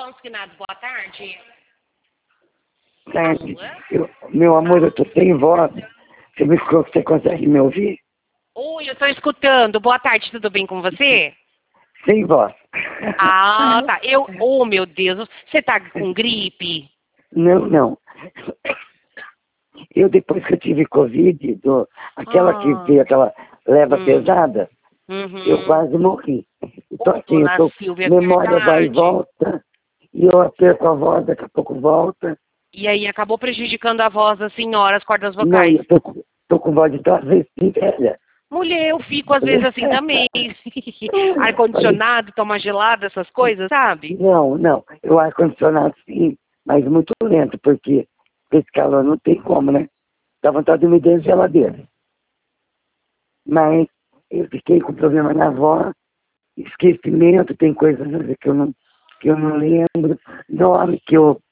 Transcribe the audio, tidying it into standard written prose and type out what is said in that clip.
Consquinados, boa tarde. Tarde. Meu amor, eu tô sem voz. Você consegue me ouvir? Oi, eu estou escutando. Boa tarde, tudo bem com você? Sem voz. Ah, tá. Oh, meu Deus, você tá com gripe? Não. Eu, depois que eu tive Covid, aquela que veio, aquela leva pesada, eu quase morri. Então, assim, Dona Silvia, memória vai e verdade. volta, e eu perco a voz, daqui a pouco volta. E aí acabou prejudicando a voz da senhora, as cordas Não, vocais. eu tô com voz de travesti, velha. Mulher, eu fico às vezes assim também. Ar-condicionado, toma gelada, essas coisas, sabe? Não. Eu ar-condicionado sim, mas muito lento, porque esse calor não tem como, né? Dá vontade de me dentro de geladeira. Mas eu fiquei com problema na voz, esquecimento, tem coisas que eu não lembro, nome que eu